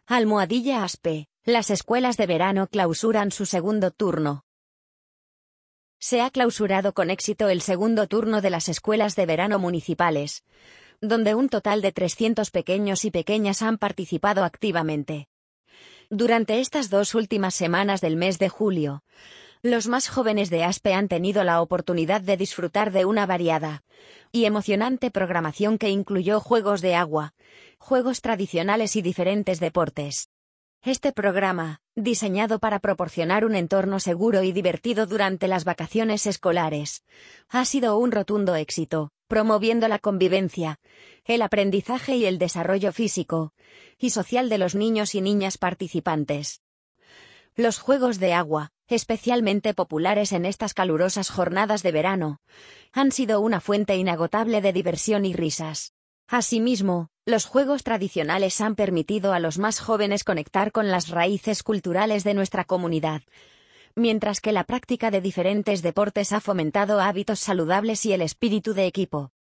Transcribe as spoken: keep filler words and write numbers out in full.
Almohadilla Aspe, las escuelas de verano clausuran su segundo turno. Se ha clausurado con éxito el segundo turno de las escuelas de verano municipales, donde un total de trescientos pequeños y pequeñas han participado activamente. Durante estas dos últimas semanas del mes de julio, los más jóvenes de Aspe han tenido la oportunidad de disfrutar de una variada y emocionante programación que incluyó juegos de agua, juegos tradicionales y diferentes deportes. Este programa, diseñado para proporcionar un entorno seguro y divertido durante las vacaciones escolares, ha sido un rotundo éxito, promoviendo la convivencia, el aprendizaje y el desarrollo físico y social de los niños y niñas participantes. Los juegos de agua, especialmente populares en estas calurosas jornadas de verano, han sido una fuente inagotable de diversión y risas. Asimismo, los juegos tradicionales han permitido a los más jóvenes conectar con las raíces culturales de nuestra comunidad, mientras que la práctica de diferentes deportes ha fomentado hábitos saludables y el espíritu de equipo.